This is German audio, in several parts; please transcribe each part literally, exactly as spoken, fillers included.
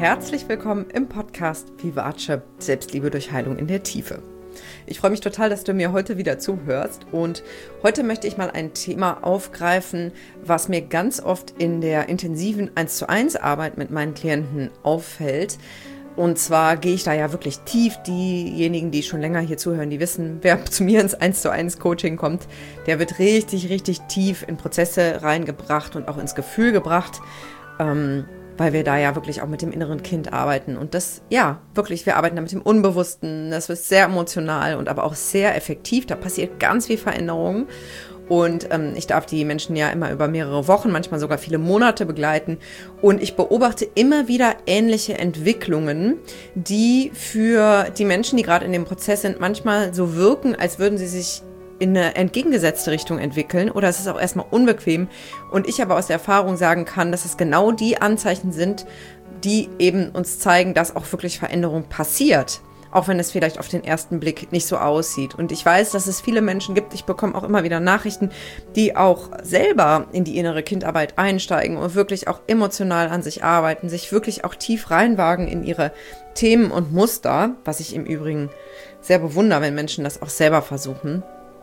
herzlich willkommen im Podcast Vivace Selbstliebe durch Heilung in der Tiefe. Ich freue mich total, dass du mir heute wieder zuhörst und heute möchte ich mal ein Thema aufgreifen, was mir ganz oft in der intensiven eins zu eins Arbeit mit meinen Klienten auffällt. Und zwar gehe ich da ja wirklich tief. Diejenigen, die schon länger hier zuhören, die wissen, wer zu mir ins eins zu eins Coaching kommt, der wird richtig, richtig tief in Prozesse reingebracht und auch ins Gefühl gebracht, ähm, weil wir da ja wirklich auch mit dem inneren Kind arbeiten. Und das, ja, wirklich, wir arbeiten da mit dem Unbewussten. Das ist sehr emotional und aber auch sehr effektiv. Da passiert ganz viel Veränderung. Und ähm, ich darf die Menschen ja immer über mehrere Wochen, manchmal sogar viele Monate begleiten. Und ich beobachte immer wieder ähnliche Entwicklungen, die für die Menschen, die gerade in dem Prozess sind, manchmal so wirken, als würden sie sich in eine entgegengesetzte Richtung entwickeln oder es ist auch erstmal unbequem. Und ich aber aus der Erfahrung sagen kann, dass es genau die Anzeichen sind, die eben uns zeigen, dass auch wirklich Veränderung passiert. Auch wenn es vielleicht auf den ersten Blick nicht so aussieht. Und ich weiß, dass es viele Menschen gibt, ich bekomme auch immer wieder Nachrichten, die auch selber in die innere Kindarbeit einsteigen und wirklich auch emotional an sich arbeiten, sich wirklich auch tief reinwagen in ihre Themen und Muster, was ich im Übrigen sehr bewundere, wenn Menschen das auch selber versuchen.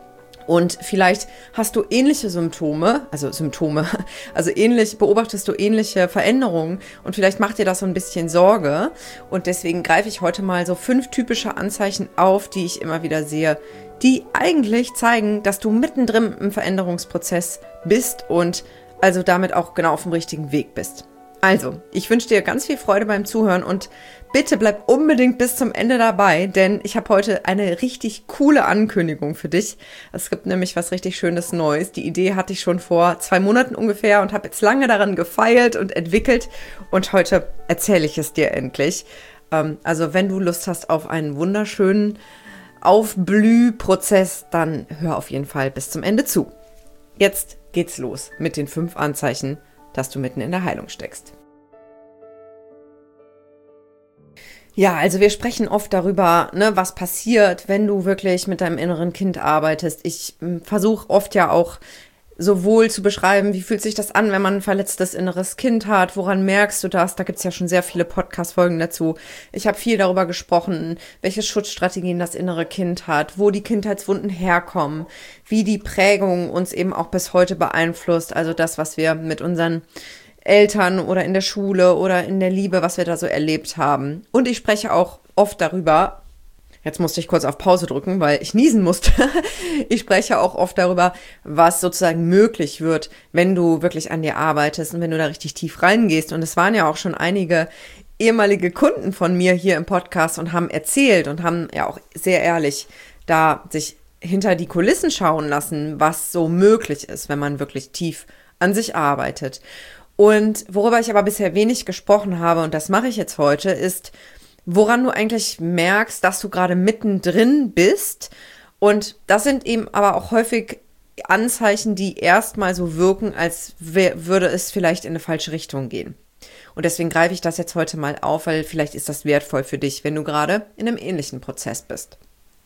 Und vielleicht hast du ähnliche Symptome, also Symptome, also ähnlich, beobachtest du ähnliche Veränderungen und vielleicht macht dir das so ein bisschen Sorge. Und deswegen greife ich heute mal so fünf typische Anzeichen auf, die ich immer wieder sehe, die eigentlich zeigen, dass du mittendrin im Veränderungsprozess bist und also damit auch genau auf dem richtigen Weg bist. Also, ich wünsche dir ganz viel Freude beim Zuhören und bitte bleib unbedingt bis zum Ende dabei, denn ich habe heute eine richtig coole Ankündigung für dich. Es gibt nämlich was richtig Schönes Neues. Die Idee hatte ich schon vor zwei Monaten ungefähr und habe jetzt lange daran gefeilt und entwickelt und heute erzähle ich es dir endlich. Also, wenn du Lust hast auf einen wunderschönen Aufblühprozess, dann hör auf jeden Fall bis zum Ende zu. Jetzt geht's los mit den fünf Anzeichen, dass du mitten in der Heilung steckst. Ja, also wir sprechen oft darüber, ne, was passiert, wenn du wirklich mit deinem inneren Kind arbeitest. Ich versuche oft ja auch sowohl zu beschreiben, wie fühlt sich das an, wenn man ein verletztes inneres Kind hat, woran merkst du das? Da gibt's ja schon sehr viele Podcast-Folgen dazu. Ich habe viel darüber gesprochen, welche Schutzstrategien das innere Kind hat, wo die Kindheitswunden herkommen, wie die Prägung uns eben auch bis heute beeinflusst, also das, was wir mit unseren Eltern oder in der Schule oder in der Liebe, was wir da so erlebt haben. Und ich spreche auch oft darüber, jetzt musste ich kurz auf Pause drücken, weil ich niesen musste. Ich spreche auch oft darüber, was sozusagen möglich wird, wenn du wirklich an dir arbeitest und wenn du da richtig tief reingehst. Und es waren ja auch schon einige ehemalige Kunden von mir hier im Podcast und haben erzählt und haben ja auch sehr ehrlich da sich hinter die Kulissen schauen lassen, was so möglich ist, wenn man wirklich tief an sich arbeitet. Und worüber ich aber bisher wenig gesprochen habe, und das mache ich jetzt heute, ist, woran du eigentlich merkst, dass du gerade mittendrin bist. Und das sind eben aber auch häufig Anzeichen, die erstmal so wirken, als würde es vielleicht in eine falsche Richtung gehen. Und deswegen greife ich das jetzt heute mal auf, weil vielleicht ist das wertvoll für dich, wenn du gerade in einem ähnlichen Prozess bist.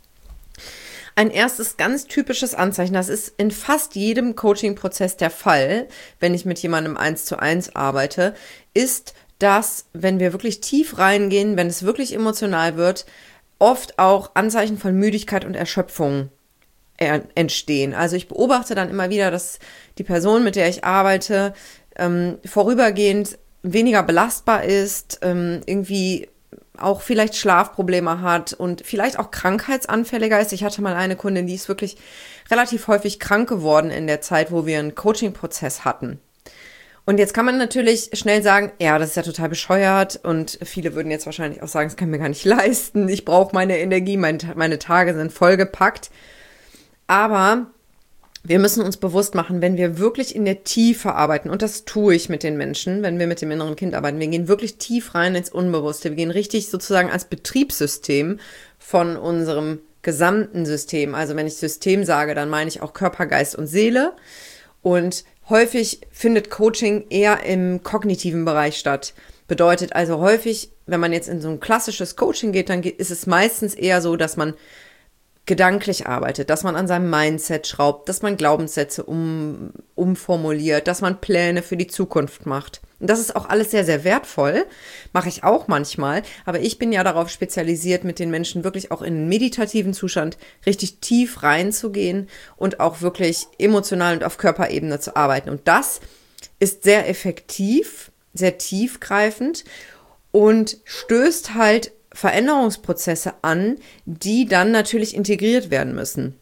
Ein erstes ganz typisches Anzeichen, das ist in fast jedem Coaching-Prozess der Fall, wenn ich mit jemandem eins zu eins arbeite, ist, dass, wenn wir wirklich tief reingehen, wenn es wirklich emotional wird, oft auch Anzeichen von Müdigkeit und Erschöpfung entstehen. Also ich beobachte dann immer wieder, dass die Person, mit der ich arbeite, ähm, vorübergehend weniger belastbar ist, ähm, irgendwie auch vielleicht Schlafprobleme hat und vielleicht auch krankheitsanfälliger ist. Ich hatte mal eine Kundin, die ist wirklich relativ häufig krank geworden in der Zeit, wo wir einen Coaching-Prozess hatten. Und jetzt kann man natürlich schnell sagen, ja, das ist ja total bescheuert und viele würden jetzt wahrscheinlich auch sagen, das kann ich mir gar nicht leisten, ich brauche meine Energie, meine, meine Tage sind vollgepackt. Aber wir müssen uns bewusst machen, wenn wir wirklich in der Tiefe arbeiten, und das tue ich mit den Menschen, wenn wir mit dem inneren Kind arbeiten, wir gehen wirklich tief rein ins Unbewusste, wir gehen richtig sozusagen als Betriebssystem von unserem gesamten System. Also wenn ich System sage, dann meine ich auch Körper, Geist und Seele. Und häufig findet Coaching eher im kognitiven Bereich statt. Bedeutet also häufig, wenn man jetzt in so ein klassisches Coaching geht, dann ist es meistens eher so, dass man gedanklich arbeitet, dass man an seinem Mindset schraubt, dass man Glaubenssätze um, umformuliert, dass man Pläne für die Zukunft macht. Und das ist auch alles sehr, sehr wertvoll, mache ich auch manchmal, aber ich bin ja darauf spezialisiert, mit den Menschen wirklich auch in einen meditativen Zustand richtig tief reinzugehen und auch wirklich emotional und auf Körperebene zu arbeiten. Und das ist sehr effektiv, sehr tiefgreifend und stößt halt Veränderungsprozesse an, die dann natürlich integriert werden müssen.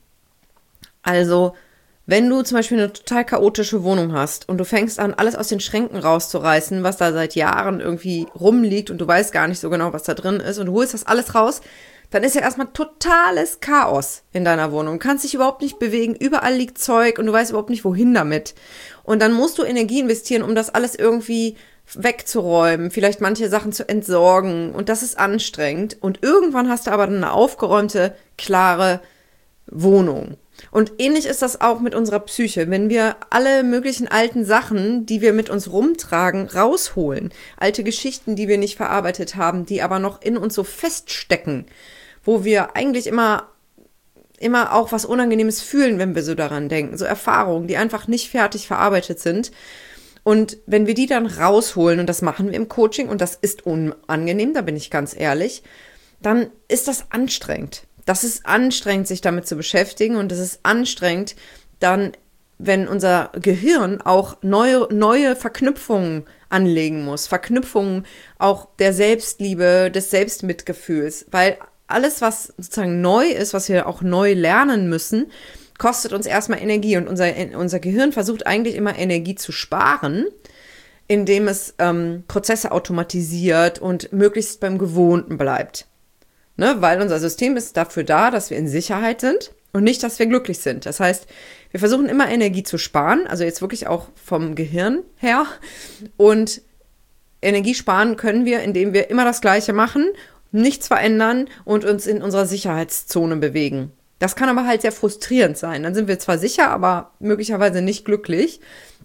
Also, wenn du zum Beispiel eine total chaotische Wohnung hast und du fängst an, alles aus den Schränken rauszureißen, was da seit Jahren irgendwie rumliegt und du weißt gar nicht so genau, was da drin ist und du holst das alles raus, dann ist ja erstmal totales Chaos in deiner Wohnung. Du kannst dich überhaupt nicht bewegen, überall liegt Zeug und du weißt überhaupt nicht, wohin damit. Und dann musst du Energie investieren, um das alles irgendwie wegzuräumen, vielleicht manche Sachen zu entsorgen und das ist anstrengend und irgendwann hast du aber dann eine aufgeräumte, klare Wohnung. Und ähnlich ist das auch mit unserer Psyche, wenn wir alle möglichen alten Sachen, die wir mit uns rumtragen, rausholen, alte Geschichten, die wir nicht verarbeitet haben, die aber noch in uns so feststecken, wo wir eigentlich immer immer auch was Unangenehmes fühlen, wenn wir so daran denken, so Erfahrungen, die einfach nicht fertig verarbeitet sind. Und wenn wir die dann rausholen, und das machen wir im Coaching, und das ist unangenehm, da bin ich ganz ehrlich, dann ist das anstrengend. Das ist anstrengend, sich damit zu beschäftigen, und es ist anstrengend, dann, wenn unser Gehirn auch neue, neue Verknüpfungen anlegen muss, Verknüpfungen auch der Selbstliebe, des Selbstmitgefühls, weil alles, was sozusagen neu ist, was wir auch neu lernen müssen, kostet uns erstmal Energie und unser, unser Gehirn versucht eigentlich immer Energie zu sparen, indem es ähm, Prozesse automatisiert und möglichst beim Gewohnten bleibt. Ne? Weil unser System ist dafür da, dass wir in Sicherheit sind und nicht, dass wir glücklich sind. Das heißt, wir versuchen immer Energie zu sparen, also jetzt wirklich auch vom Gehirn her. Und Energie sparen können wir, indem wir immer das Gleiche machen, nichts verändern und uns in unserer Sicherheitszone bewegen. Das kann aber halt sehr frustrierend sein. Dann sind wir zwar sicher, aber möglicherweise nicht glücklich.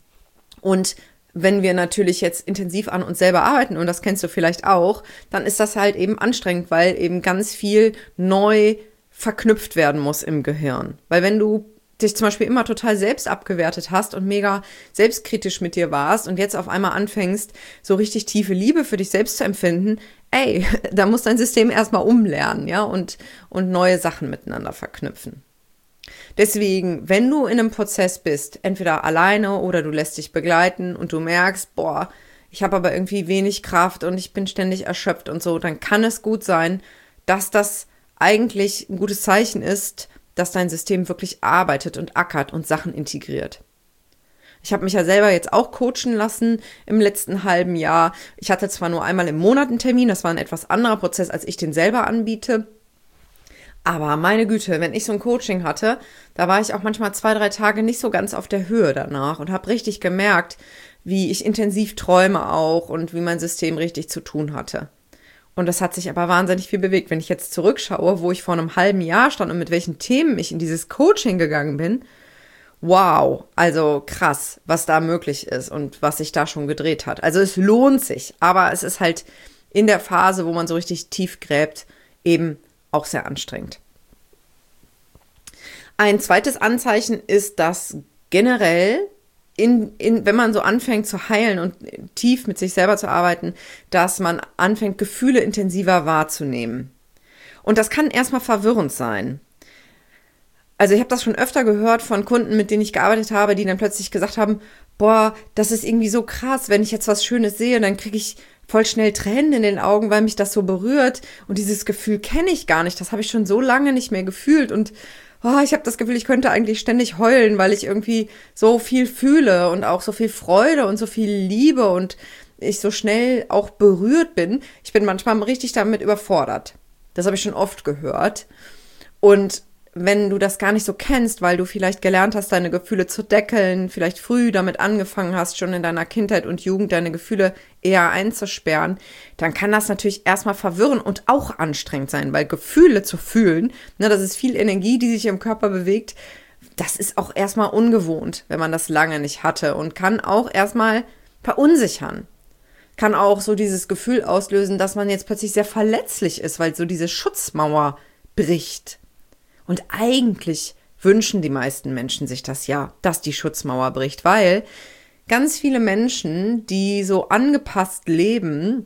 Und wenn wir natürlich jetzt intensiv an uns selber arbeiten, und das kennst du vielleicht auch, dann ist das halt eben anstrengend, weil eben ganz viel neu verknüpft werden muss im Gehirn. Weil wenn du dich zum Beispiel immer total selbst abgewertet hast und mega selbstkritisch mit dir warst und jetzt auf einmal anfängst, so richtig tiefe Liebe für dich selbst zu empfinden, ey, da muss dein System erstmal umlernen, ja, und, und neue Sachen miteinander verknüpfen. Deswegen, wenn du in einem Prozess bist, entweder alleine oder du lässt dich begleiten und du merkst, boah, ich habe aber irgendwie wenig Kraft und ich bin ständig erschöpft und so, dann kann es gut sein, dass das eigentlich ein gutes Zeichen ist, dass dein System wirklich arbeitet und ackert und Sachen integriert. Ich habe mich ja selber jetzt auch coachen lassen im letzten halben Jahr. Ich hatte zwar nur einmal im Monat einen Termin, das war ein etwas anderer Prozess, als ich den selber anbiete. Aber meine Güte, wenn ich so ein Coaching hatte, da war ich auch manchmal zwei, drei Tage nicht so ganz auf der Höhe danach und habe richtig gemerkt, wie ich intensiv träume auch und wie mein System richtig zu tun hatte. Und das hat sich aber wahnsinnig viel bewegt. Wenn ich jetzt zurückschaue, wo ich vor einem halben Jahr stand und mit welchen Themen ich in dieses Coaching gegangen bin, wow, also krass, was da möglich ist und was sich da schon gedreht hat. Also es lohnt sich, aber es ist halt in der Phase, wo man so richtig tief gräbt, eben auch sehr anstrengend. Ein zweites Anzeichen ist, dass generell, in, in, wenn man so anfängt zu heilen und tief mit sich selber zu arbeiten, dass man anfängt, Gefühle intensiver wahrzunehmen. Und das kann erstmal verwirrend sein. Also ich habe das schon öfter gehört von Kunden, mit denen ich gearbeitet habe, die dann plötzlich gesagt haben, boah, das ist irgendwie so krass, wenn ich jetzt was Schönes sehe, dann kriege ich voll schnell Tränen in den Augen, weil mich das so berührt. Und dieses Gefühl kenne ich gar nicht, das habe ich schon so lange nicht mehr gefühlt. Und oh, ich habe das Gefühl, ich könnte eigentlich ständig heulen, weil ich irgendwie so viel fühle und auch so viel Freude und so viel Liebe und ich so schnell auch berührt bin. Ich bin manchmal richtig damit überfordert. Das habe ich schon oft gehört. Und wenn du das gar nicht so kennst, weil du vielleicht gelernt hast, deine Gefühle zu deckeln, vielleicht früh damit angefangen hast, schon in deiner Kindheit und Jugend deine Gefühle eher einzusperren, dann kann das natürlich erstmal verwirren und auch anstrengend sein, weil Gefühle zu fühlen, ne, das ist viel Energie, die sich im Körper bewegt, das ist auch erstmal ungewohnt, wenn man das lange nicht hatte und kann auch erstmal verunsichern. Kann auch so dieses Gefühl auslösen, dass man jetzt plötzlich sehr verletzlich ist, weil so diese Schutzmauer bricht. Und eigentlich wünschen die meisten Menschen sich das ja, dass die Schutzmauer bricht, weil ganz viele Menschen, die so angepasst leben,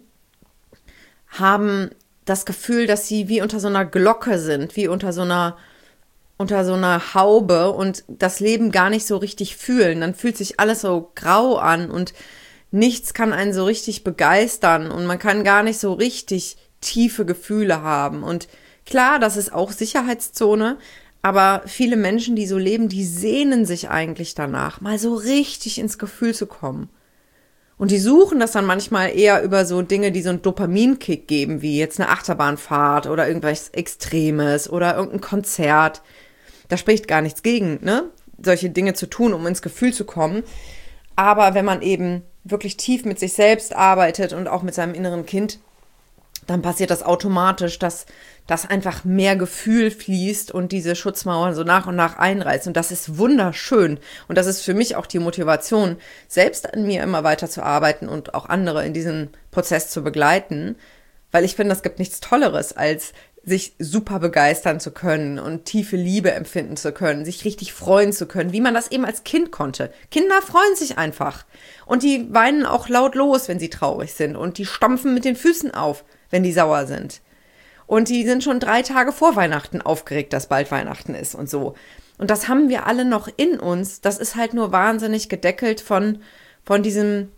haben das Gefühl, dass sie wie unter so einer Glocke sind, wie unter so einer, unter so einer Haube und das Leben gar nicht so richtig fühlen. Dann fühlt sich alles so grau an und nichts kann einen so richtig begeistern und man kann gar nicht so richtig tiefe Gefühle haben. Und klar, das ist auch Sicherheitszone, aber viele Menschen, die so leben, die sehnen sich eigentlich danach, mal so richtig ins Gefühl zu kommen. Und die suchen das dann manchmal eher über so Dinge, die so einen Dopaminkick geben, wie jetzt eine Achterbahnfahrt oder irgendwas Extremes oder irgendein Konzert. Da spricht gar nichts gegen, ne? Solche Dinge zu tun, um ins Gefühl zu kommen. Aber wenn man eben wirklich tief mit sich selbst arbeitet und auch mit seinem inneren Kind, dann passiert das automatisch, dass, dass einfach mehr Gefühl fließt und diese Schutzmauern so nach und nach einreißt. Und das ist wunderschön. Und das ist für mich auch die Motivation, selbst an mir immer weiter zu arbeiten und auch andere in diesem Prozess zu begleiten. Weil ich finde, es gibt nichts Tolleres, als sich super begeistern zu können und tiefe Liebe empfinden zu können, sich richtig freuen zu können, wie man das eben als Kind konnte. Kinder freuen sich einfach. Und die weinen auch laut los, wenn sie traurig sind. Und die stampfen mit den Füßen auf, wenn die sauer sind. Und die sind schon drei Tage vor Weihnachten aufgeregt, dass bald Weihnachten ist und so. Und das haben wir alle noch in uns. Das ist halt nur wahnsinnig gedeckelt von, von diesem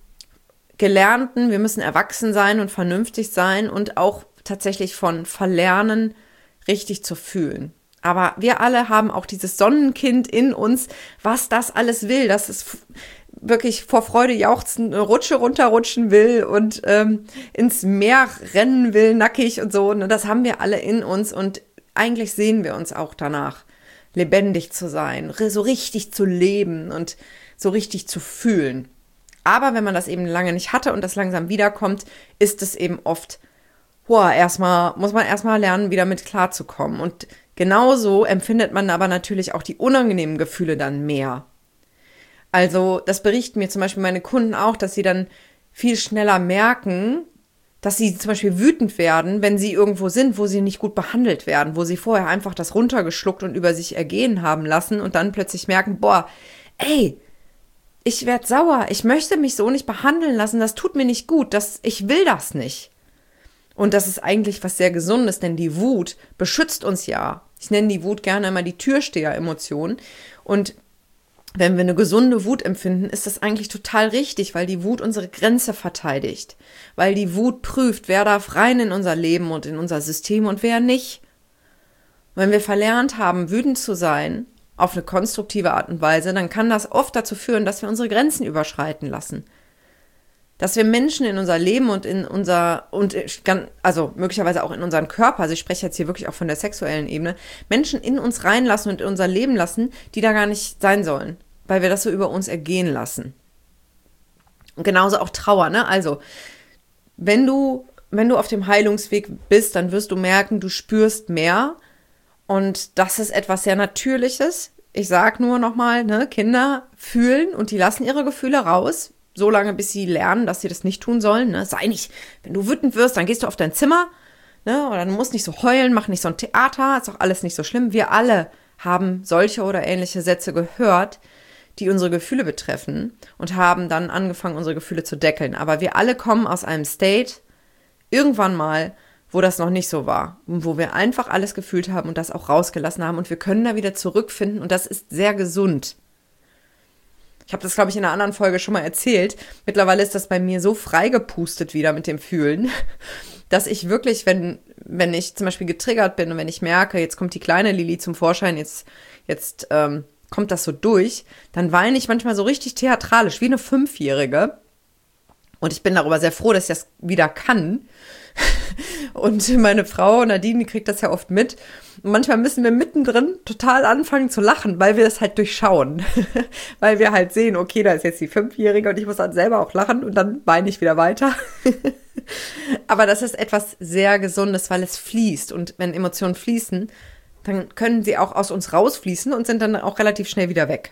Gelernten, wir müssen erwachsen sein und vernünftig sein und auch tatsächlich von Verlernen, richtig zu fühlen. Aber wir alle haben auch dieses Sonnenkind in uns, was das alles will, dass es wirklich vor Freude jauchzend eine Rutsche runterrutschen will und ähm, ins Meer rennen will, nackig und so. Und das haben wir alle in uns und eigentlich sehen wir uns auch danach, lebendig zu sein, so richtig zu leben und so richtig zu fühlen. Aber wenn man das eben lange nicht hatte und das langsam wiederkommt, ist es eben oft Boah, erstmal, muss man erstmal lernen, wieder mit klarzukommen. Und genauso empfindet man aber natürlich auch die unangenehmen Gefühle dann mehr. Also, das berichten mir zum Beispiel meine Kunden auch, dass sie dann viel schneller merken, dass sie zum Beispiel wütend werden, wenn sie irgendwo sind, wo sie nicht gut behandelt werden, wo sie vorher einfach das runtergeschluckt und über sich ergehen haben lassen und dann plötzlich merken, boah, ey, ich werd sauer, ich möchte mich so nicht behandeln lassen, das tut mir nicht gut, das, ich will das nicht. Und das ist eigentlich was sehr Gesundes, denn die Wut beschützt uns ja. Ich nenne die Wut gerne immer die Türsteher-Emotion. Und wenn wir eine gesunde Wut empfinden, ist das eigentlich total richtig, weil die Wut unsere Grenze verteidigt. Weil die Wut prüft, wer darf rein in unser Leben und in unser System und wer nicht. Wenn wir verlernt haben, wütend zu sein, auf eine konstruktive Art und Weise, dann kann das oft dazu führen, dass wir unsere Grenzen überschreiten lassen. Dass wir Menschen in unser Leben und in unser, und also möglicherweise auch in unseren Körper, also ich spreche jetzt hier wirklich auch von der sexuellen Ebene, Menschen in uns reinlassen und in unser Leben lassen, die da gar nicht sein sollen, weil wir das so über uns ergehen lassen. Und genauso auch Trauer, ne? Also, wenn du, wenn du auf dem Heilungsweg bist, dann wirst du merken, du spürst mehr und das ist etwas sehr Natürliches. Ich sag nur nochmal, ne, Kinder fühlen und die lassen ihre Gefühle raus, so lange, bis sie lernen, dass sie das nicht tun sollen. Ne? Sei nicht, wenn du wütend wirst, dann gehst du auf dein Zimmer, ne? Oder du musst nicht so heulen, mach nicht so ein Theater, ist doch alles nicht so schlimm. Wir alle haben solche oder ähnliche Sätze gehört, die unsere Gefühle betreffen und haben dann angefangen, unsere Gefühle zu deckeln. Aber wir alle kommen aus einem State, irgendwann mal, wo das noch nicht so war. Und wo wir einfach alles gefühlt haben und das auch rausgelassen haben und wir können da wieder zurückfinden und das ist sehr gesund. Ich habe das, glaube ich, in einer anderen Folge schon mal erzählt. Mittlerweile ist das bei mir so freigepustet wieder mit dem Fühlen, dass ich wirklich, wenn, wenn ich zum Beispiel getriggert bin und wenn ich merke, jetzt kommt die kleine Lili zum Vorschein, jetzt, jetzt ähm, kommt das so durch, dann weine ich manchmal so richtig theatralisch, wie eine Fünfjährige. Und ich bin darüber sehr froh, dass ich das wieder kann. Und meine Frau Nadine, die kriegt das ja oft mit. Und manchmal müssen wir mittendrin total anfangen zu lachen, weil wir das halt durchschauen. Weil wir halt sehen, okay, da ist jetzt die Fünfjährige und ich muss dann selber auch lachen und dann weine ich wieder weiter. Aber das ist etwas sehr Gesundes, weil es fließt. Und wenn Emotionen fließen, dann können sie auch aus uns rausfließen und sind dann auch relativ schnell wieder weg.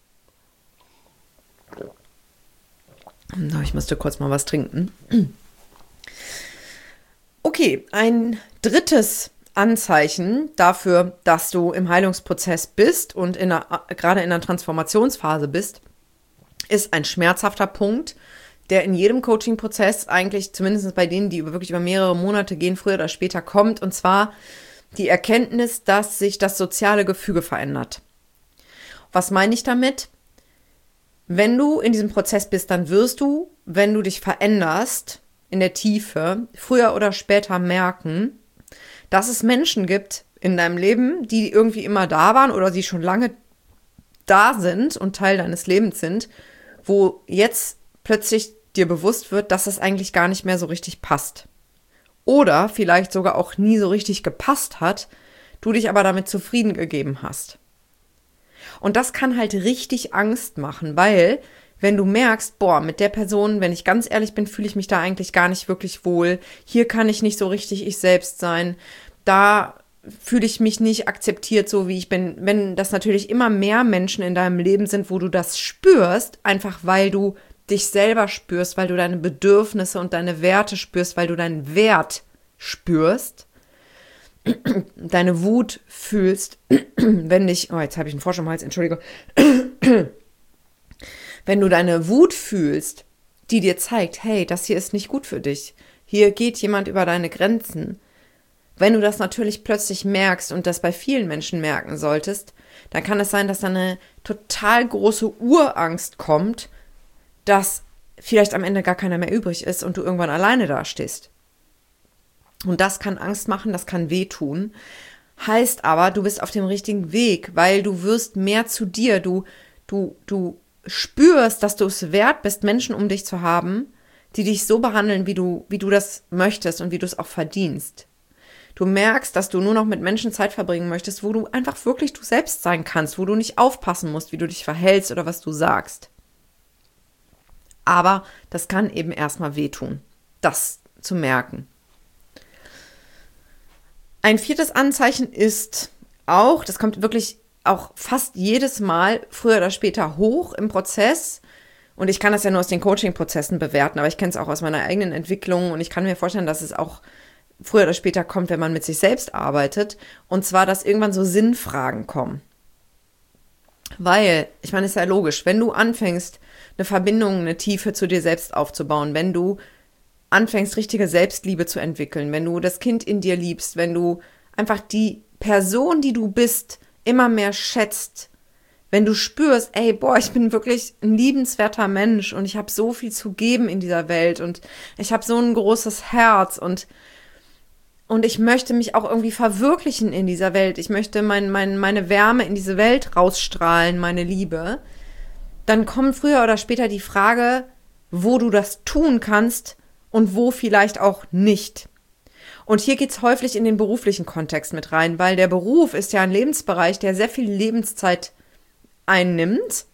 Ich musste kurz mal was trinken. Okay, ein drittes Anzeichen dafür, dass du im Heilungsprozess bist und in einer, gerade in einer Transformationsphase bist, ist ein schmerzhafter Punkt, der in jedem Coaching-Prozess eigentlich, zumindest bei denen, die über, wirklich über mehrere Monate gehen, früher oder später kommt, und zwar die Erkenntnis, dass sich das soziale Gefüge verändert. Was meine ich damit? Wenn du in diesem Prozess bist, dann wirst du, wenn du dich veränderst in der Tiefe, früher oder später merken, dass es Menschen gibt in deinem Leben, die irgendwie immer da waren oder die schon lange da sind und Teil deines Lebens sind, wo jetzt plötzlich dir bewusst wird, dass es eigentlich gar nicht mehr so richtig passt. Oder vielleicht sogar auch nie so richtig gepasst hat, du dich aber damit zufrieden gegeben hast. Und das kann halt richtig Angst machen, weil wenn du merkst, boah, mit der Person, wenn ich ganz ehrlich bin, fühle ich mich da eigentlich gar nicht wirklich wohl, hier kann ich nicht so richtig ich selbst sein, da fühle ich mich nicht akzeptiert, so wie ich bin. Wenn das natürlich immer mehr Menschen in deinem Leben sind, wo du das spürst, einfach weil du dich selber spürst, weil du deine Bedürfnisse und deine Werte spürst, weil du deinen Wert spürst, deine Wut fühlst, wenn dich, oh, jetzt habe ich einen Frosch im Hals, Entschuldigung, wenn du deine Wut fühlst, die dir zeigt, hey, das hier ist nicht gut für dich, hier geht jemand über deine Grenzen. Wenn du das natürlich plötzlich merkst und das bei vielen Menschen merken solltest, dann kann es sein, dass da eine total große Urangst kommt, dass vielleicht am Ende gar keiner mehr übrig ist und du irgendwann alleine dastehst. Und das kann Angst machen, das kann wehtun. Heißt aber, du bist auf dem richtigen Weg, weil du wirst mehr zu dir. Du, du, du spürst, dass du es wert bist, Menschen um dich zu haben, die dich so behandeln, wie du, wie du das möchtest und wie du es auch verdienst. Du merkst, dass du nur noch mit Menschen Zeit verbringen möchtest, wo du einfach wirklich du selbst sein kannst, wo du nicht aufpassen musst, wie du dich verhältst oder was du sagst. Aber das kann eben erstmal wehtun, das zu merken. Ein viertes Anzeichen ist auch, das kommt wirklich auch fast jedes Mal früher oder später hoch im Prozess. Und ich kann das ja nur aus den Coaching-Prozessen bewerten, aber ich kenne es auch aus meiner eigenen Entwicklung und ich kann mir vorstellen, dass es auch früher oder später kommt, wenn man mit sich selbst arbeitet. Und zwar, dass irgendwann so Sinnfragen kommen. Weil, ich meine, es ist ja logisch, wenn du anfängst, eine Verbindung, eine Tiefe zu dir selbst aufzubauen, wenn du anfängst, richtige Selbstliebe zu entwickeln, wenn du das Kind in dir liebst, wenn du einfach die Person, die du bist, immer mehr schätzt, wenn du spürst, ey, boah, ich bin wirklich ein liebenswerter Mensch und ich habe so viel zu geben in dieser Welt und ich habe so ein großes Herz und und ich möchte mich auch irgendwie verwirklichen in dieser Welt, ich möchte mein, mein, meine Wärme in diese Welt rausstrahlen, meine Liebe, dann kommt früher oder später die Frage, wo du das tun kannst und wo vielleicht auch nicht. Und hier geht's häufig in den beruflichen Kontext mit rein, weil der Beruf ist ja ein Lebensbereich, der sehr viel Lebenszeit einnimmt.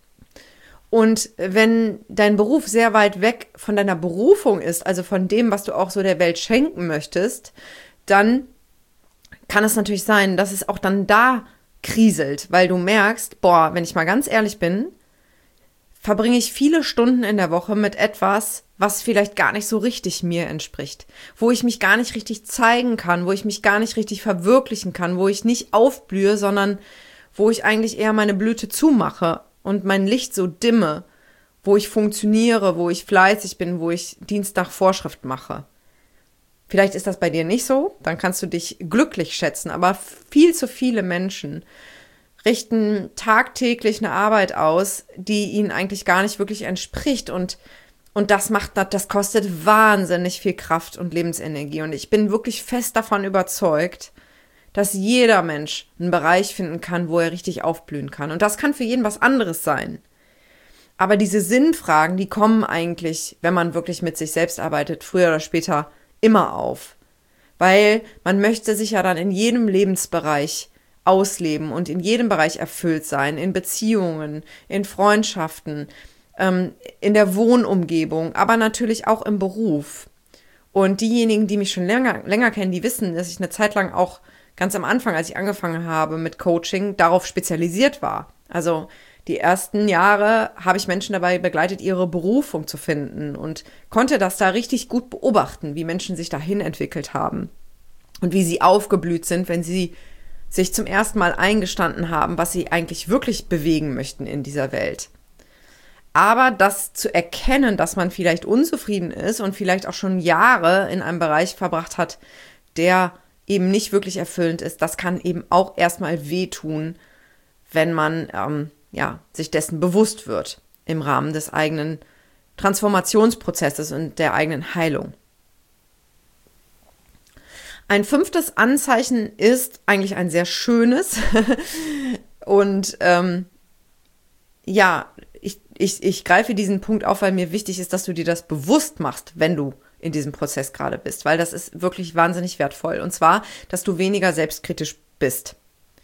Und wenn dein Beruf sehr weit weg von deiner Berufung ist, also von dem, was du auch so der Welt schenken möchtest, dann kann es natürlich sein, dass es auch dann da kriselt, weil du merkst, boah, wenn ich mal ganz ehrlich bin, verbringe ich viele Stunden in der Woche mit etwas, was vielleicht gar nicht so richtig mir entspricht, wo ich mich gar nicht richtig zeigen kann, wo ich mich gar nicht richtig verwirklichen kann, wo ich nicht aufblühe, sondern wo ich eigentlich eher meine Blüte zumache und mein Licht so dimme, wo ich funktioniere, wo ich fleißig bin, wo ich Dienst nach Vorschrift mache. Vielleicht ist das bei dir nicht so, dann kannst du dich glücklich schätzen, aber viel zu viele Menschen richten tagtäglich eine Arbeit aus, die ihnen eigentlich gar nicht wirklich entspricht und und das macht, das kostet wahnsinnig viel Kraft und Lebensenergie und ich bin wirklich fest davon überzeugt, dass jeder Mensch einen Bereich finden kann, wo er richtig aufblühen kann und das kann für jeden was anderes sein. Aber diese Sinnfragen, die kommen eigentlich, wenn man wirklich mit sich selbst arbeitet, früher oder später immer auf, weil man möchte sich ja dann in jedem Lebensbereich ausleben und in jedem Bereich erfüllt sein, in Beziehungen, in Freundschaften, ähm, in der Wohnumgebung, aber natürlich auch im Beruf. Und diejenigen, die mich schon länger, länger kennen, die wissen, dass ich eine Zeit lang auch ganz am Anfang, als ich angefangen habe mit Coaching, darauf spezialisiert war. Also die ersten Jahre habe ich Menschen dabei begleitet, ihre Berufung zu finden und konnte das da richtig gut beobachten, wie Menschen sich dahin entwickelt haben. und wie sie aufgeblüht sind, wenn sie sich zum ersten Mal eingestanden haben, was sie eigentlich wirklich bewegen möchten in dieser Welt. Aber das zu erkennen, dass man vielleicht unzufrieden ist und vielleicht auch schon Jahre in einem Bereich verbracht hat, der eben nicht wirklich erfüllend ist, das kann eben auch erstmal wehtun, wenn man ähm, ja, sich dessen bewusst wird im Rahmen des eigenen Transformationsprozesses und der eigenen Heilung. Ein fünftes Anzeichen ist eigentlich ein sehr schönes und ähm, ja, ich, ich, ich greife diesen Punkt auf, weil mir wichtig ist, dass du dir das bewusst machst, wenn du in diesem Prozess gerade bist, weil das ist wirklich wahnsinnig wertvoll. Und zwar, dass du weniger selbstkritisch bist.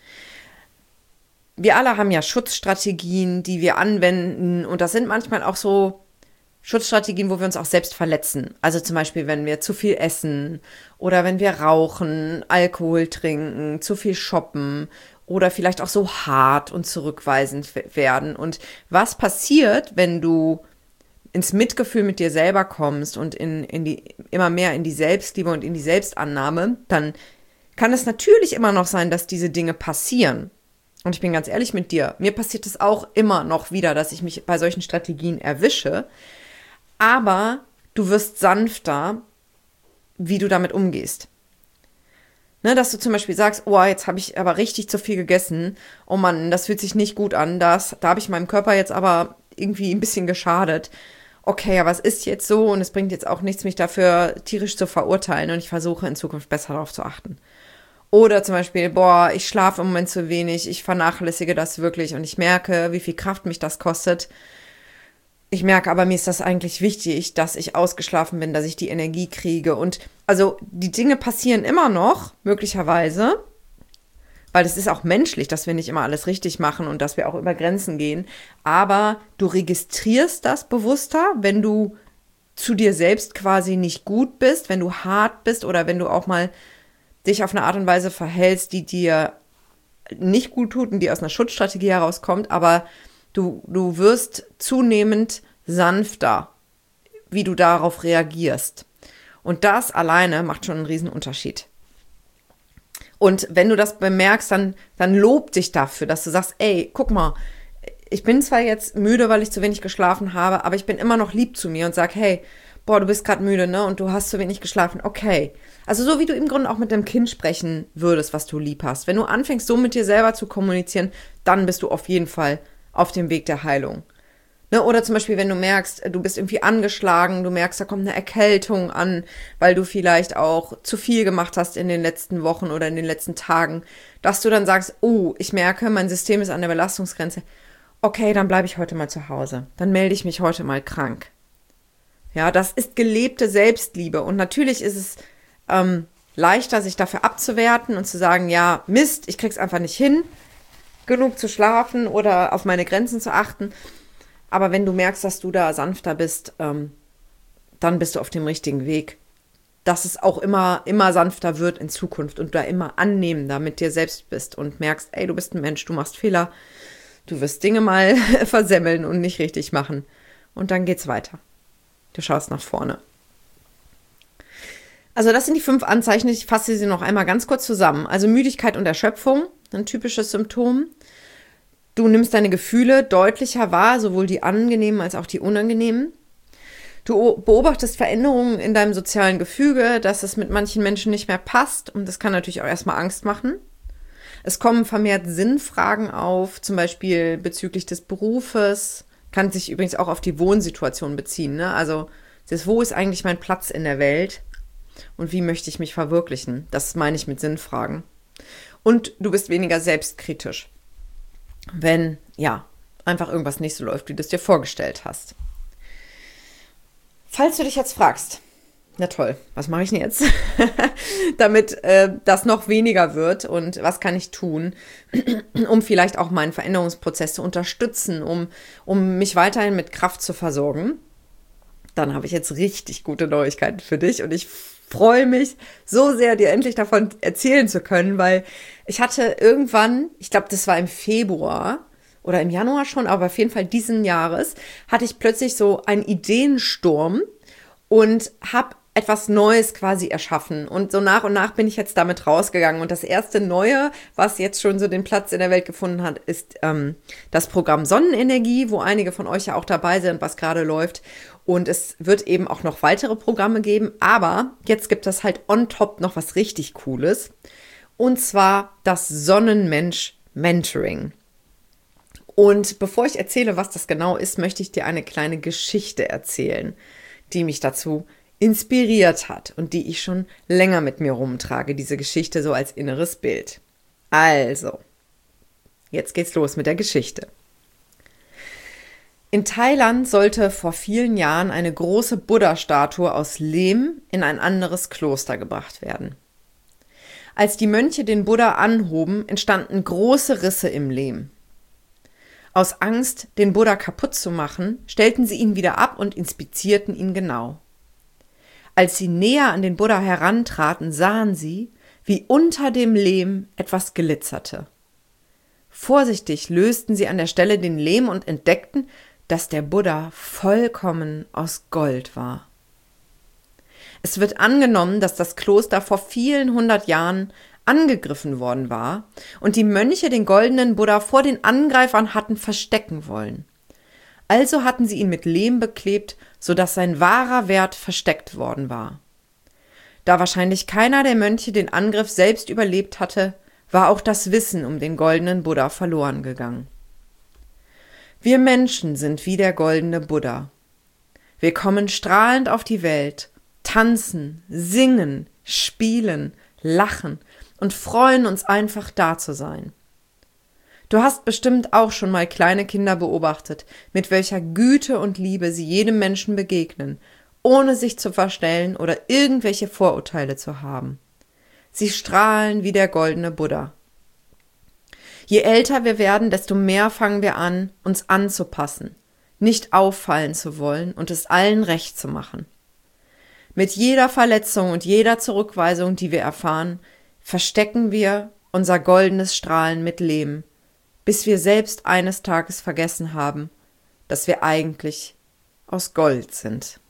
Wir alle haben ja Schutzstrategien, die wir anwenden, und das sind manchmal auch so Schutzstrategien, wo wir uns auch selbst verletzen. Also zum Beispiel, wenn wir zu viel essen oder wenn wir rauchen, Alkohol trinken, zu viel shoppen oder vielleicht auch so hart und zurückweisend werden. Und was passiert, wenn du ins Mitgefühl mit dir selber kommst und in, in die, immer mehr in die Selbstliebe und in die Selbstannahme, dann kann es natürlich immer noch sein, dass diese Dinge passieren. Und ich bin ganz ehrlich mit dir, mir passiert es auch immer noch wieder, dass ich mich bei solchen Strategien erwische. Aber du wirst sanfter, wie du damit umgehst. Ne, dass du zum Beispiel sagst, oh, jetzt habe ich aber richtig zu viel gegessen. Oh Mann, das fühlt sich nicht gut an. Das, da habe ich meinem Körper jetzt aber irgendwie ein bisschen geschadet. Okay, aber es ist jetzt so und es bringt jetzt auch nichts, mich dafür tierisch zu verurteilen. Und ich versuche in Zukunft besser darauf zu achten. Oder zum Beispiel, boah, ich schlafe im Moment zu wenig. Ich vernachlässige das wirklich und ich merke, wie viel Kraft mich das kostet. Ich merke aber, mir ist das eigentlich wichtig, dass ich ausgeschlafen bin, dass ich die Energie kriege. Und also die Dinge passieren immer noch, möglicherweise, weil es ist auch menschlich, dass wir nicht immer alles richtig machen und dass wir auch über Grenzen gehen. Aber du registrierst das bewusster, wenn du zu dir selbst quasi nicht gut bist, wenn du hart bist oder wenn du auch mal dich auf eine Art und Weise verhältst, die dir nicht gut tut und die aus einer Schutzstrategie herauskommt, aber Du, du wirst zunehmend sanfter, wie du darauf reagierst. Und das alleine macht schon einen riesen Unterschied. Und wenn du das bemerkst, dann, dann lob dich dafür, dass du sagst, ey, guck mal, ich bin zwar jetzt müde, weil ich zu wenig geschlafen habe, aber ich bin immer noch lieb zu mir und sag, hey, boah, du bist gerade müde, ne? Und du hast zu wenig geschlafen. Okay. Also so wie du im Grunde auch mit dem Kind sprechen würdest, was du lieb hast. Wenn du anfängst, so mit dir selber zu kommunizieren, dann bist du auf jeden Fall auf dem Weg der Heilung. Ne? Oder zum Beispiel, wenn du merkst, du bist irgendwie angeschlagen, du merkst, da kommt eine Erkältung an, weil du vielleicht auch zu viel gemacht hast in den letzten Wochen oder in den letzten Tagen, dass du dann sagst, oh, ich merke, mein System ist an der Belastungsgrenze. Okay, dann bleibe ich heute mal zu Hause. Dann melde ich mich heute mal krank. Ja, das ist gelebte Selbstliebe. Und natürlich ist es ähm, leichter, sich dafür abzuwerten und zu sagen, ja, Mist, ich krieg's einfach nicht hin, genug zu schlafen oder auf meine Grenzen zu achten. Aber wenn du merkst, dass du da sanfter bist, ähm, dann bist du auf dem richtigen Weg. Dass es auch immer, immer sanfter wird in Zukunft und du da immer annehmender mit dir selbst bist und merkst, ey, du bist ein Mensch, du machst Fehler, du wirst Dinge mal versemmeln und nicht richtig machen. Und dann geht's weiter. Du schaust nach vorne. Also das sind die fünf Anzeichen. Ich fasse sie noch einmal ganz kurz zusammen. Also Müdigkeit und Erschöpfung, ein typisches Symptom. Du nimmst deine Gefühle deutlicher wahr, sowohl die angenehmen als auch die unangenehmen. Du beobachtest Veränderungen in deinem sozialen Gefüge, dass es mit manchen Menschen nicht mehr passt und das kann natürlich auch erstmal Angst machen. Es kommen vermehrt Sinnfragen auf, zum Beispiel bezüglich des Berufes, kann sich übrigens auch auf die Wohnsituation beziehen, ne? Also das, wo ist eigentlich mein Platz in der Welt und wie möchte ich mich verwirklichen? Das meine ich mit Sinnfragen. Und du bist weniger selbstkritisch, wenn, ja, einfach irgendwas nicht so läuft, wie du es dir vorgestellt hast. Falls du dich jetzt fragst, na toll, was mache ich denn jetzt, damit äh, das noch weniger wird und was kann ich tun, um vielleicht auch meinen Veränderungsprozess zu unterstützen, um, um mich weiterhin mit Kraft zu versorgen, dann habe ich jetzt richtig gute Neuigkeiten für dich und ich freue mich so sehr, dir endlich davon erzählen zu können, weil ich hatte irgendwann, ich glaube, das war im Februar oder im Januar schon, aber auf jeden Fall diesen Jahres, hatte ich plötzlich so einen Ideensturm und habe etwas Neues quasi erschaffen. Und so nach und nach bin ich jetzt damit rausgegangen. Und das erste Neue, was jetzt schon so den Platz in der Welt gefunden hat, ist ähm, das Programm Sonnenenergie, wo einige von euch ja auch dabei sind, was gerade läuft. Und es wird eben auch noch weitere Programme geben. Aber jetzt gibt es halt on top noch was richtig Cooles. Und zwar das Sonnenmensch-Mentoring. Und bevor ich erzähle, was das genau ist, möchte ich dir eine kleine Geschichte erzählen, die mich dazu inspiriert hat und die ich schon länger mit mir rumtrage, diese Geschichte so als inneres Bild. Also, jetzt geht's los mit der Geschichte. In Thailand sollte vor vielen Jahren eine große Buddha-Statue aus Lehm in ein anderes Kloster gebracht werden. Als die Mönche den Buddha anhoben, entstanden große Risse im Lehm. Aus Angst, den Buddha kaputt zu machen, stellten sie ihn wieder ab und inspizierten ihn genau. Als sie näher an den Buddha herantraten, sahen sie, wie unter dem Lehm etwas glitzerte. Vorsichtig lösten sie an der Stelle den Lehm und entdeckten, dass der Buddha vollkommen aus Gold war. Es wird angenommen, dass das Kloster vor vielen hundert Jahren angegriffen worden war und die Mönche den goldenen Buddha vor den Angreifern hatten verstecken wollen. Also hatten sie ihn mit Lehm beklebt, sodass sein wahrer Wert versteckt worden war. Da wahrscheinlich keiner der Mönche den Angriff selbst überlebt hatte, war auch das Wissen um den goldenen Buddha verloren gegangen. Wir Menschen sind wie der goldene Buddha. Wir kommen strahlend auf die Welt, tanzen, singen, spielen, lachen und freuen uns einfach da zu sein. Du hast bestimmt auch schon mal kleine Kinder beobachtet, mit welcher Güte und Liebe sie jedem Menschen begegnen, ohne sich zu verstellen oder irgendwelche Vorurteile zu haben. Sie strahlen wie der goldene Buddha. Je älter wir werden, desto mehr fangen wir an, uns anzupassen, nicht auffallen zu wollen und es allen recht zu machen. Mit jeder Verletzung und jeder Zurückweisung, die wir erfahren, verstecken wir unser goldenes Strahlen mit Lehm, bis wir selbst eines Tages vergessen haben, dass wir eigentlich aus Gold sind.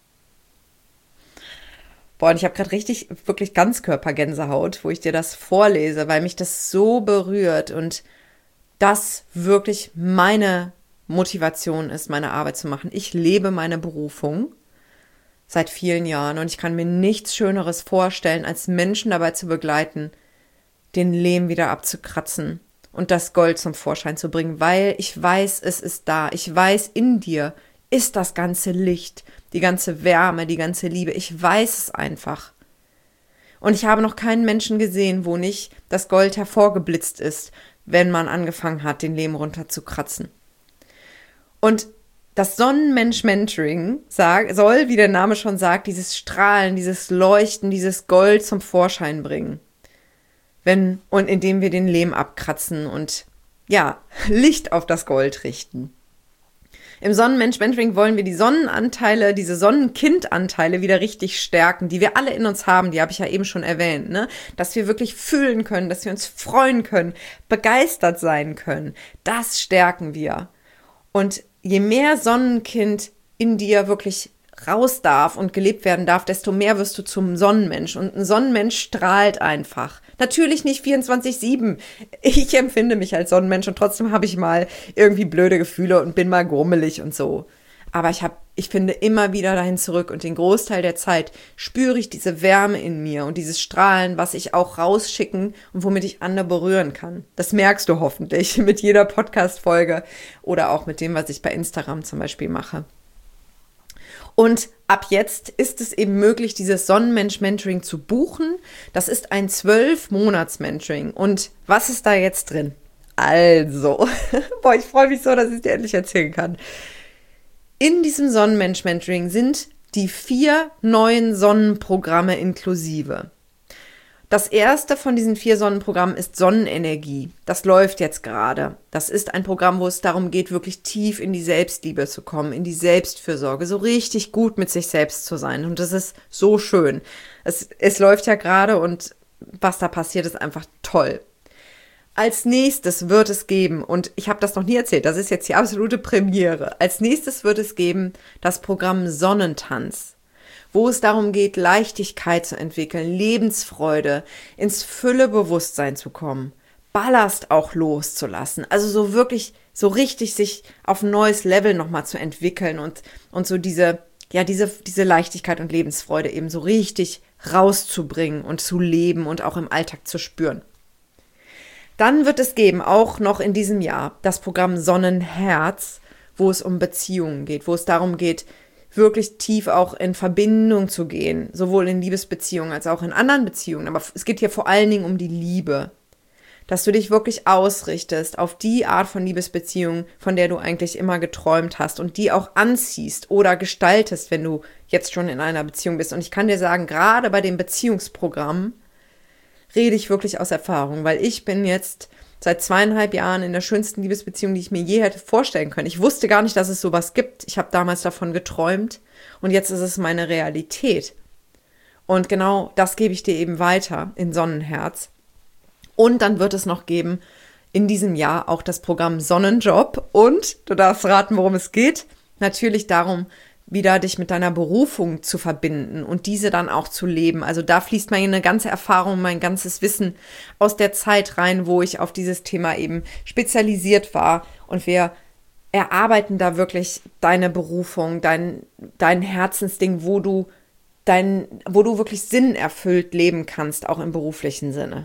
Boah, und ich habe gerade richtig, wirklich Ganzkörpergänsehaut, wo ich dir das vorlese, weil mich das so berührt und das wirklich meine Motivation ist, meine Arbeit zu machen. Ich lebe meine Berufung seit vielen Jahren und ich kann mir nichts Schöneres vorstellen, als Menschen dabei zu begleiten, den Lehm wieder abzukratzen und das Gold zum Vorschein zu bringen, weil ich weiß, es ist da. Ich weiß, in dir ist das ganze Licht, die ganze Wärme, die ganze Liebe. Ich weiß es einfach. Und ich habe noch keinen Menschen gesehen, wo nicht das Gold hervorgeblitzt ist, wenn man angefangen hat, den Lehm runterzukratzen. Und das Sonnenmensch-Mentoring soll, wie der Name schon sagt, dieses Strahlen, dieses Leuchten, dieses Gold zum Vorschein bringen. Wenn, und indem wir den Lehm abkratzen und ja, Licht auf das Gold richten. Im Sonnenmensch-Mentoring wollen wir die Sonnenanteile, diese Sonnenkindanteile wieder richtig stärken, die wir alle in uns haben, die habe ich ja eben schon erwähnt, ne? Dass wir wirklich fühlen können, dass wir uns freuen können, begeistert sein können. Das stärken wir. Und je mehr Sonnenkind in dir wirklich raus darf und gelebt werden darf, desto mehr wirst du zum Sonnenmensch. Und ein Sonnenmensch strahlt einfach. Natürlich nicht vierundzwanzig sieben. Ich empfinde mich als Sonnenmensch und trotzdem habe ich mal irgendwie blöde Gefühle und bin mal grummelig und so. Aber ich habe, ich finde immer wieder dahin zurück und den Großteil der Zeit spüre ich diese Wärme in mir und dieses Strahlen, was ich auch rausschicken und womit ich andere berühren kann. Das merkst du hoffentlich mit jeder Podcast-Folge oder auch mit dem, was ich bei Instagram zum Beispiel mache. Und ab jetzt ist es eben möglich, dieses Sonnenmensch-Mentoring zu buchen. Das ist ein zwölf-Monats-Mentoring. Und was ist da jetzt drin? Also, boah, ich freue mich so, dass ich dir endlich erzählen kann. In diesem Sonnenmensch-Mentoring sind die vier neuen Sonnenprogramme inklusive. Das erste von diesen vier Sonnenprogrammen ist Sonnenenergie. Das läuft jetzt gerade. Das ist ein Programm, wo es darum geht, wirklich tief in die Selbstliebe zu kommen, in die Selbstfürsorge, so richtig gut mit sich selbst zu sein. Und das ist so schön. Es, es läuft ja gerade und was da passiert, ist einfach toll. Als nächstes wird es geben, und ich habe das noch nie erzählt, das ist jetzt die absolute Premiere. Als nächstes wird es geben das Programm Sonnentanz, wo es darum geht, Leichtigkeit zu entwickeln, Lebensfreude, ins Füllebewusstsein zu kommen, Ballast auch loszulassen, also so wirklich, so richtig sich auf ein neues Level nochmal zu entwickeln und, und so diese, ja, diese, diese Leichtigkeit und Lebensfreude eben so richtig rauszubringen und zu leben und auch im Alltag zu spüren. Dann wird es geben, auch noch in diesem Jahr, das Programm Sonnenherz, wo es um Beziehungen geht, wo es darum geht, wirklich tief auch in Verbindung zu gehen, sowohl in Liebesbeziehungen als auch in anderen Beziehungen. Aber es geht hier vor allen Dingen um die Liebe, dass du dich wirklich ausrichtest auf die Art von Liebesbeziehung, von der du eigentlich immer geträumt hast und die auch anziehst oder gestaltest, wenn du jetzt schon in einer Beziehung bist. Und ich kann dir sagen, gerade bei dem Beziehungsprogramm rede ich wirklich aus Erfahrung, weil ich bin jetzt seit zweieinhalb Jahren in der schönsten Liebesbeziehung, die ich mir je hätte vorstellen können. Ich wusste gar nicht, dass es sowas gibt. Ich habe damals davon geträumt und jetzt ist es meine Realität. Und genau das gebe ich dir eben weiter in Sonnenherz. Und dann wird es noch geben in diesem Jahr auch das Programm Sonnenjob. Und du darfst raten, worum es geht. Natürlich darum, wieder dich mit deiner Berufung zu verbinden und diese dann auch zu leben. Also da fließt meine ganze Erfahrung, mein ganzes Wissen aus der Zeit rein, wo ich auf dieses Thema eben spezialisiert war. Und wir erarbeiten da wirklich deine Berufung, dein, dein Herzensding, wo du, dein, wo du wirklich sinnerfüllt leben kannst, auch im beruflichen Sinne.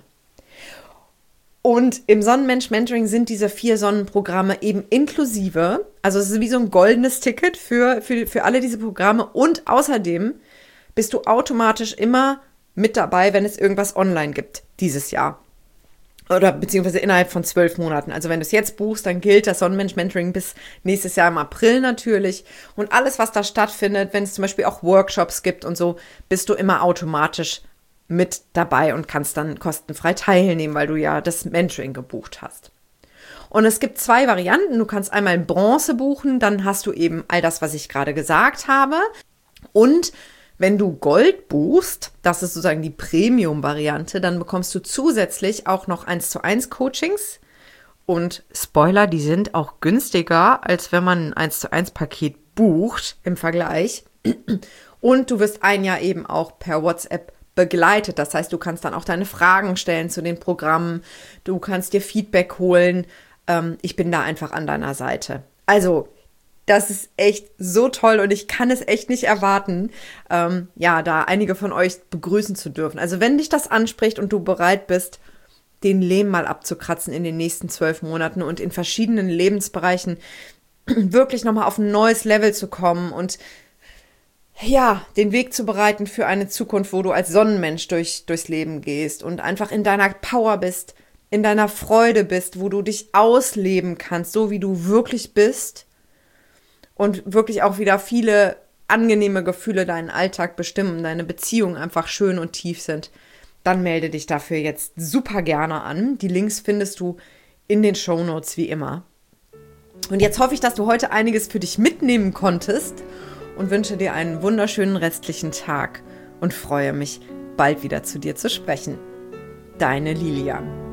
Und im Sonnenmensch-Mentoring sind diese vier Sonnenprogramme eben inklusive, also es ist wie so ein goldenes Ticket für, für, für alle diese Programme und außerdem bist du automatisch immer mit dabei, wenn es irgendwas online gibt dieses Jahr oder beziehungsweise innerhalb von zwölf Monaten. Also wenn du es jetzt buchst, dann gilt das Sonnenmensch-Mentoring bis nächstes Jahr im April natürlich und alles, was da stattfindet, wenn es zum Beispiel auch Workshops gibt und so, bist du immer automatisch mit dabei und kannst dann kostenfrei teilnehmen, weil du ja das Mentoring gebucht hast. Und es gibt zwei Varianten. Du kannst einmal Bronze buchen, dann hast du eben all das, was ich gerade gesagt habe. Und wenn du Gold buchst, das ist sozusagen die Premium-Variante, dann bekommst du zusätzlich auch noch eins zu eins Coachings. Und Spoiler, die sind auch günstiger, als wenn man ein eins zu eins Paket bucht im Vergleich. Und du wirst ein Jahr eben auch per WhatsApp begleitet. Das heißt, du kannst dann auch deine Fragen stellen zu den Programmen. Du kannst dir Feedback holen. Ähm, ich bin da einfach an deiner Seite. Also, das ist echt so toll und ich kann es echt nicht erwarten, ähm, ja, da einige von euch begrüßen zu dürfen. Also, wenn dich das anspricht und du bereit bist, den Lehm mal abzukratzen in den nächsten zwölf Monaten und in verschiedenen Lebensbereichen wirklich nochmal auf ein neues Level zu kommen und ja, den Weg zu bereiten für eine Zukunft, wo du als Sonnenmensch durch, durchs Leben gehst und einfach in deiner Power bist, in deiner Freude bist, wo du dich ausleben kannst, so wie du wirklich bist und wirklich auch wieder viele angenehme Gefühle deinen Alltag bestimmen, deine Beziehungen einfach schön und tief sind, dann melde dich dafür jetzt super gerne an. Die Links findest du in den Shownotes wie immer. Und jetzt hoffe ich, dass du heute einiges für dich mitnehmen konntest und wünsche dir einen wunderschönen restlichen Tag und freue mich, bald wieder zu dir zu sprechen. Deine Lilian.